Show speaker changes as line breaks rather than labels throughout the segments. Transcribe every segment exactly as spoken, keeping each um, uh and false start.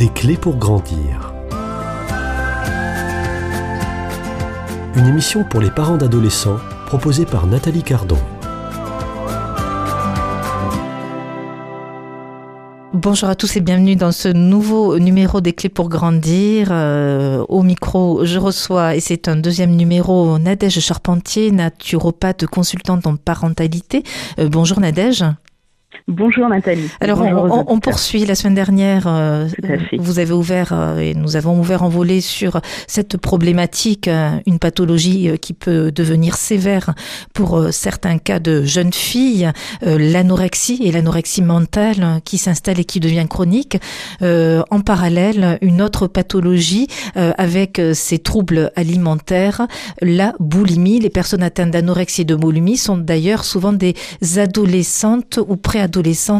Des clés pour grandir. Une émission pour les parents d'adolescents proposée par Nathalie Cardon.
Bonjour à tous et bienvenue dans ce nouveau numéro des clés pour grandir. Euh, au micro, je reçois, et c'est un deuxième numéro, Nadège Charpentier, naturopathe consultante en parentalité. Euh, bonjour Nadège.
Bonjour Nathalie.
Alors
Bonjour
on, on, on poursuit la semaine dernière. Euh, vous avez ouvert euh, et nous avons ouvert en volée sur cette problématique, euh, une pathologie euh, qui peut devenir sévère pour euh, certains cas de jeunes filles, euh, l'anorexie et l'anorexie mentale euh, qui s'installe et qui devient chronique. Euh, en parallèle, une autre pathologie euh, avec euh, ces troubles alimentaires, la boulimie. Les personnes atteintes d'anorexie et de boulimie sont d'ailleurs souvent des adolescentes ou préadolescentes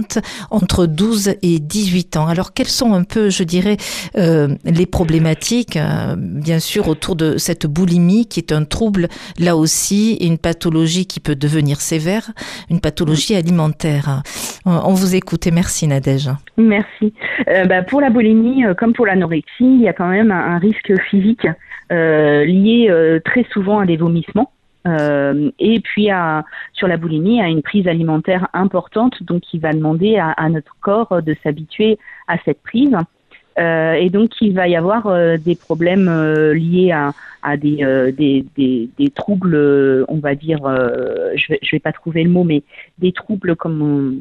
entre douze et dix-huit ans. Alors, quelles sont un peu, je dirais, euh, les problématiques, euh, bien sûr, autour de cette boulimie qui est un trouble, là aussi, et une pathologie qui peut devenir sévère, une pathologie alimentaire. Euh, on vous écoute et merci Nadège.
Merci. Euh, bah, pour la boulimie, euh, comme pour l'anorexie, il y a quand même un, un risque physique euh, lié euh, très souvent à des vomissements. Euh, et puis à, sur la boulimie, à une prise alimentaire importante, donc qui va demander à, à notre corps de s'habituer à cette prise. Euh, et donc il va y avoir euh, des problèmes euh, liés à, à des, euh, des, des, des troubles, euh, on va dire, euh, je vais, je vais pas trouver le mot, mais des troubles comme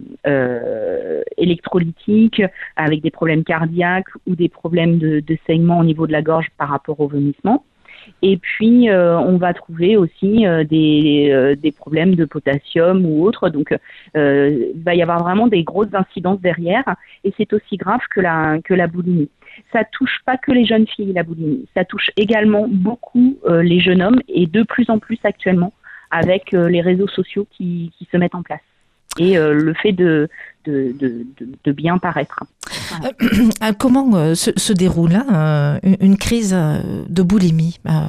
euh, électrolytiques, avec des problèmes cardiaques ou des problèmes de, de saignement au niveau de la gorge par rapport au vomissement. Et puis, euh, on va trouver aussi euh, des, euh, des problèmes de potassium ou autres. Donc, euh, il va y avoir vraiment des grosses incidences derrière. Et c'est aussi grave que la, que la boulimie. Ça touche pas que les jeunes filles, la boulimie. Ça touche également beaucoup euh, les jeunes hommes et de plus en plus actuellement avec euh, les réseaux sociaux qui, qui se mettent en place. Et euh, le fait de, de, de, de, de bien paraître.
Voilà. Euh, comment euh, se, se déroule euh, une, une crise de boulimie euh,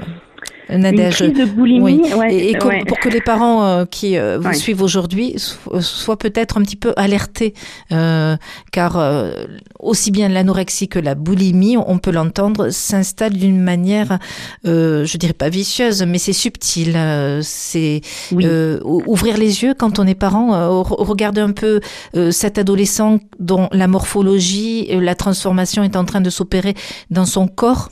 Nadège.
Une crise de boulimie,
oui.
ouais,
et, et
ouais.
pour que les parents euh, qui euh, vous
ouais.
suivent aujourd'hui so, soient peut-être un petit peu alertés, euh, car euh, aussi bien l'anorexie que la boulimie, on peut l'entendre, s'installe d'une manière, euh, je dirais pas vicieuse, mais c'est subtil. Euh, c'est oui. euh, ouvrir les yeux quand on est parent, euh, regarder un peu euh, cet adolescent dont la morphologie, la transformation est en train de s'opérer dans son corps.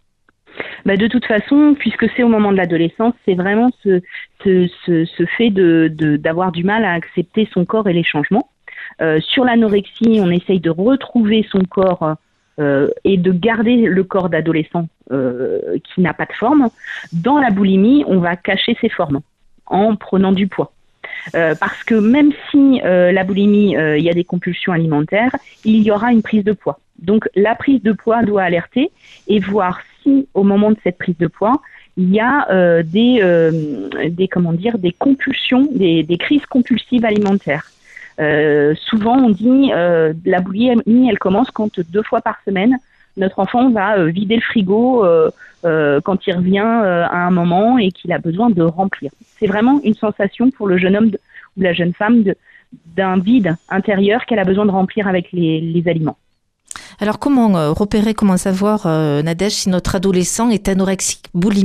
Bah de toute façon, puisque c'est au moment de l'adolescence, c'est vraiment ce, ce, ce, ce fait de, de, d'avoir du mal à accepter son corps et les changements. Euh, sur l'anorexie, on essaye de retrouver son corps euh, et de garder le corps d'adolescent euh, qui n'a pas de forme. Dans la boulimie, on va cacher ses formes en prenant du poids. Euh, parce que même si euh, la boulimie, il euh, y a des compulsions alimentaires, il y aura une prise de poids. Donc la prise de poids doit alerter et voir si au moment de cette prise de poids, il y a euh, des, euh, des, comment dire, des compulsions, des, des crises compulsives alimentaires. Euh, souvent on dit euh, la boulimie, elle commence quand deux fois par semaine, notre enfant va euh, vider le frigo euh, euh, quand il revient euh, à un moment et qu'il a besoin de remplir. C'est vraiment une sensation pour le jeune homme de, ou la jeune femme de, d'un vide intérieur qu'elle a besoin de remplir avec les, les aliments.
Alors comment euh, repérer, comment savoir, euh, Nadège, si notre adolescent est anorexique, boulimique ?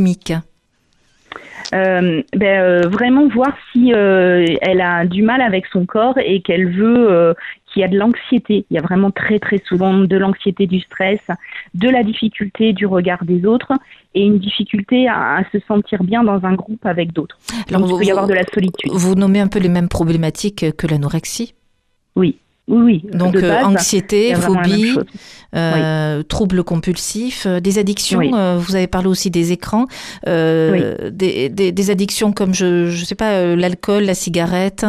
Euh, ben, euh, vraiment voir si euh, elle a du mal avec son corps et qu'elle veut, euh, qu'il y a de l'anxiété. Il y a vraiment très très souvent de l'anxiété, du stress, de la difficulté du regard des autres et une difficulté à, à se sentir bien dans un groupe avec d'autres. Alors, Donc, vous, il peut y avoir de la solitude.
Vous nommez un peu les mêmes problématiques que l'anorexie ?
Oui. Oui, oui.
Donc
base,
euh, anxiété, phobie, euh,
oui.
troubles compulsifs, euh, des addictions.
Oui.
Euh, vous avez parlé aussi des écrans, euh,
oui.
des, des, des addictions comme je je sais pas euh, l'alcool, la cigarette.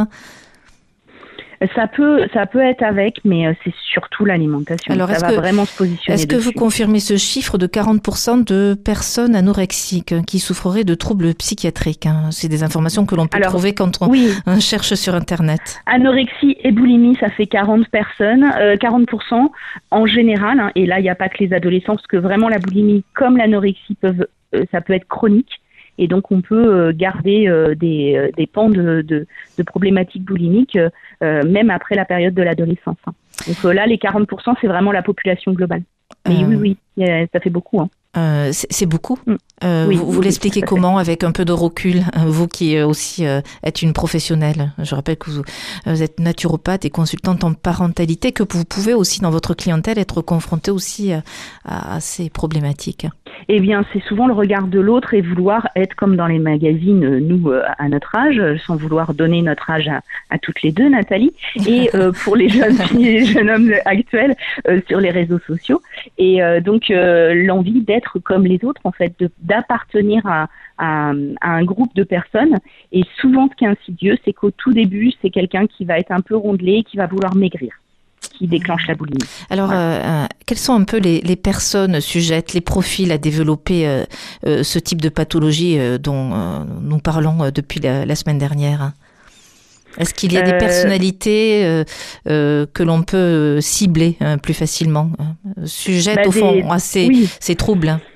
Ça peut, ça peut être avec, mais c'est surtout l'alimentation.
Alors,
ça va
que,
vraiment se positionner
Est-ce que
dessus.
vous confirmez ce chiffre de quarante pour cent de personnes anorexiques qui souffreraient de troubles psychiatriques hein? C'est des informations que l'on peut Alors, trouver quand on,
oui.
on cherche sur Internet.
Anorexie et boulimie, ça fait quarante personnes, euh, quarante pour cent en général. Hein, et là, il n'y a pas que les adolescents, parce que vraiment la boulimie comme l'anorexie, peuvent, euh, ça peut être chronique. et donc on peut garder des, des pans de, de, de problématiques boulimiques euh, même après la période de l'adolescence. Donc euh, là, les quarante pour cent, c'est vraiment la population globale. Mais euh... oui, oui, ça fait beaucoup. Hein.
Euh, c'est, c'est beaucoup. Euh, oui, vous vous oui, l'expliquez comment, avec un peu de recul, vous qui aussi euh, êtes une professionnelle. Je rappelle que vous, vous êtes naturopathe et consultante en parentalité, que vous pouvez aussi dans votre clientèle être confrontée aussi à, à ces problématiques.
Eh bien, c'est souvent le regard de l'autre et vouloir être comme dans les magazines, nous, à notre âge, sans vouloir donner notre âge à, à toutes les deux, Nathalie, et euh, pour les jeunes filles et les jeunes hommes actuels euh, sur les réseaux sociaux. Et euh, donc, euh, l'envie d'être comme les autres, en fait, de, d'appartenir à, à, à un groupe de personnes. Et souvent, ce qui est insidieux, c'est qu'au tout début, c'est quelqu'un qui va être un peu rondelé, qui va vouloir maigrir, qui déclenche la boulimie.
Alors, voilà. euh, quelles sont un peu les, les personnes sujettes, les profils à développer euh, euh, ce type de pathologie euh, dont euh, nous parlons euh, depuis la, la semaine dernière ? Est-ce qu'il y a des personnalités euh, euh, que l'on peut cibler euh, plus facilement, euh, sujettes bah, au fond des, à ces, oui. ces troubles hein.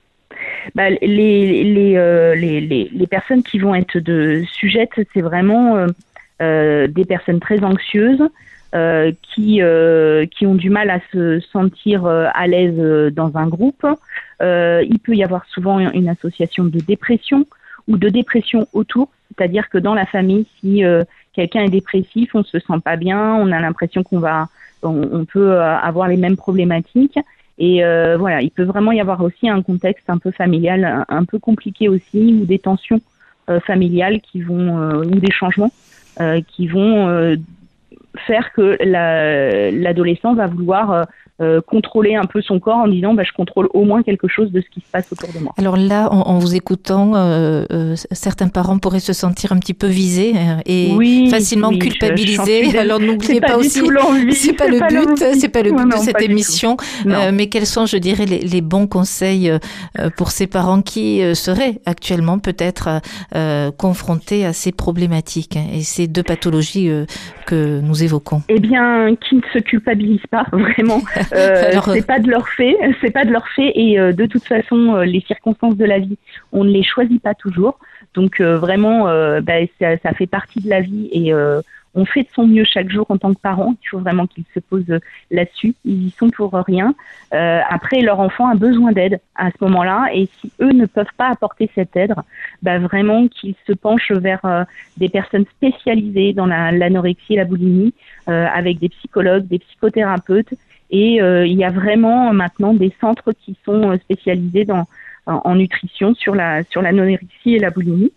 Bah, les, les, euh, les, les, les personnes qui vont être de sujettes, c'est vraiment euh, euh, des personnes très anxieuses, Euh, qui euh, qui ont du mal à se sentir euh, à l'aise euh, dans un groupe. Euh, il peut y avoir souvent une association de dépression ou de dépression autour, c'est-à-dire que dans la famille, si euh, quelqu'un est dépressif, on se sent pas bien, on a l'impression qu'on va, on, on peut avoir les mêmes problématiques. Et euh, voilà, il peut vraiment y avoir aussi un contexte un peu familial, un, un peu compliqué aussi, ou des tensions euh, familiales qui vont, euh, ou des changements euh, qui vont euh, faire que la, l'adolescent va vouloir euh, euh, contrôler un peu son corps en disant bah, je contrôle au moins quelque chose de ce qui se passe autour de moi.
Alors là, en, en vous écoutant, euh, euh, certains parents pourraient se sentir un petit peu visés et oui, facilement oui, culpabilisés. Je, je Alors n'oubliez pas, pas aussi, c'est pas le but, c'est pas le but non, de cette émission, euh, mais quels sont, je dirais, les, les bons conseils euh, pour ces parents qui euh, seraient actuellement peut-être euh, confrontés à ces problématiques hein, et ces deux pathologies euh, que nous évoquons.
Eh bien, qui ne se culpabilisent pas vraiment. Euh, Alors, c'est pas de leur fait, c'est pas de leur fait, et euh, de toute façon, euh, les circonstances de la vie, on ne les choisit pas toujours. Donc euh, vraiment, euh, bah, ça, ça fait partie de la vie, et euh, on fait de son mieux chaque jour en tant que parent. Il faut vraiment qu'ils se posent là-dessus. Ils y sont pour rien. Euh, après, leur enfant a besoin d'aide à ce moment-là, et si eux ne peuvent pas apporter cette aide, bah vraiment qu'ils se penchent vers euh, des personnes spécialisées dans la, l'anorexie et la boulimie, euh, avec des psychologues, des psychothérapeutes. Et euh, il y a vraiment maintenant des centres qui sont spécialisés dans, en, en nutrition sur la sur l'anorexie et la boulimie.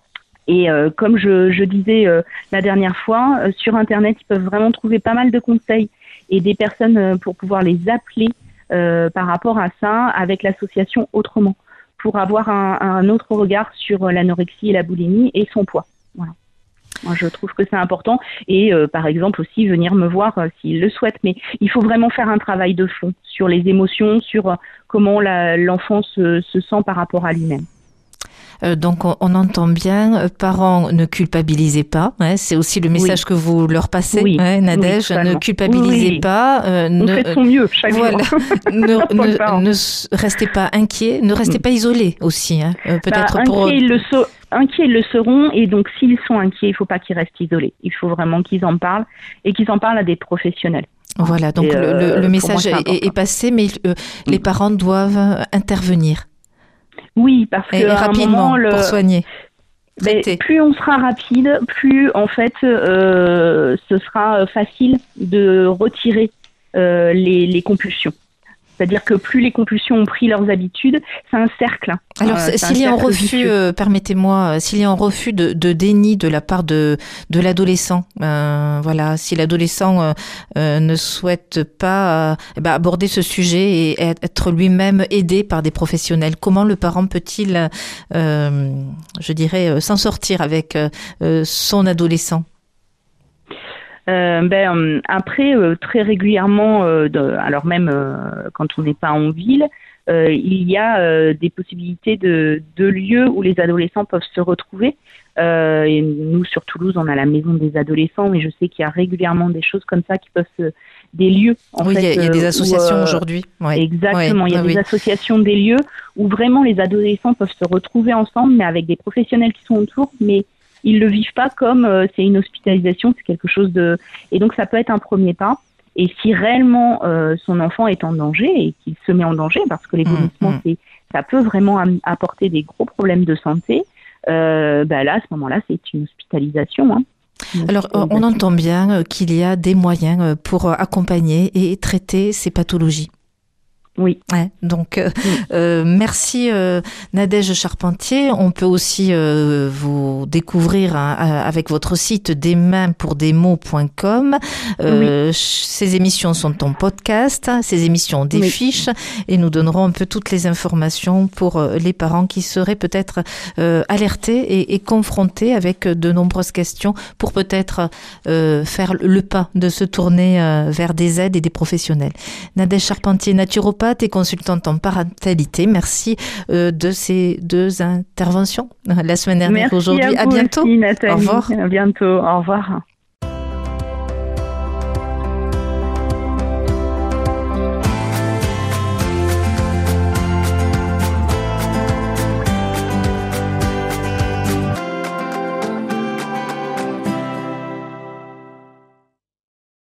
Et euh, comme je, je disais euh, la dernière fois, euh, sur Internet, ils peuvent vraiment trouver pas mal de conseils et des personnes euh, pour pouvoir les appeler euh, par rapport à ça avec l'association Autrement, pour avoir un, un autre regard sur l'anorexie et la boulimie et son poids. Voilà. Moi, je trouve que c'est important. Et euh, par exemple aussi venir me voir euh, s'ils le souhaitent. Mais il faut vraiment faire un travail de fond sur les émotions, sur euh, comment la, l'enfant se, se sent par rapport à lui-même.
Euh, donc on, on entend bien, euh, parents, ne culpabilisez pas. Hein, c'est aussi le message oui. que vous leur passez, oui. hein, Nadège. Oui, ne culpabilisez oui. pas.
Euh, on ne, fait de son mieux chaque voilà, jour.
ne, ne, ne restez pas inquiets, ne restez pas isolés aussi. Hein, euh, peut-être
bah,
pour.
Inquiets, ils le so- inquiets, ils le seront. Et donc s'ils sont inquiets, il ne faut pas qu'ils restent isolés. Il faut vraiment qu'ils en parlent et qu'ils en parlent à des professionnels.
Voilà. Donc et, le, le, le message moi, est, est passé, mais euh, les parents doivent intervenir.
Oui, parce que
et rapidement moment, le... pour soigner.
Ben, plus on sera rapide, plus en fait, euh, ce sera facile de retirer euh, les, les compulsions. C'est-à-dire que plus les compulsions ont pris leurs habitudes, c'est un cercle.
Alors, euh, s'il y a un refus, euh, permettez-moi, s'il y a un refus de, de déni de la part de, de l'adolescent, euh, voilà, si l'adolescent euh, euh, ne souhaite pas euh, eh ben, aborder ce sujet et être lui-même aidé par des professionnels, comment le parent peut-il, euh, je dirais, s'en sortir avec euh, son adolescent ?
Euh, ben, après, euh, très régulièrement, euh, de, alors même euh, quand on n'est pas en ville, euh, il y a euh, des possibilités de, de lieux où les adolescents peuvent se retrouver. Euh, et nous, sur Toulouse, on a la maison des adolescents, mais je sais qu'il y a régulièrement des choses comme ça qui peuvent se... des lieux. En
oui,
fait,
il y, y a des associations
où, euh,
aujourd'hui. Ouais.
Exactement,
ouais.
il y a
ah,
des
oui.
associations, des lieux où vraiment les adolescents peuvent se retrouver ensemble, mais avec des professionnels qui sont autour, mais ils le vivent pas comme euh, c'est une hospitalisation, c'est quelque chose de... Et donc, ça peut être un premier pas. Et si réellement euh, son enfant est en danger et qu'il se met en danger, parce que les vomissements, mmh, mmh. ça peut vraiment am- apporter des gros problèmes de santé, euh, bah là, à ce moment-là, c'est une hospitalisation. Hein. Une
Alors,
hospitalisation.
on entend bien qu'il y a des moyens pour accompagner et traiter ces pathologies.
Oui.
Ouais, donc, euh,
oui.
euh, merci euh, Nadège Charpentier. On peut aussi euh, vous découvrir hein, avec votre site des mains pour des mots point com. Euh, oui. Ces émissions sont en podcast, ces émissions ont des oui. fiches et nous donnerons un peu toutes les informations pour euh, les parents qui seraient peut-être euh, alertés et, et confrontés avec de nombreuses questions pour peut-être euh, faire le pas de se tourner euh, vers des aides et des professionnels. Nadège Charpentier, naturopathe et consultante en parentalité. Merci euh, de ces deux interventions la semaine dernière,
Merci
aujourd'hui.
À,
à bientôt.
Aussi, Nathalie.
Au revoir.
À bientôt. Au revoir.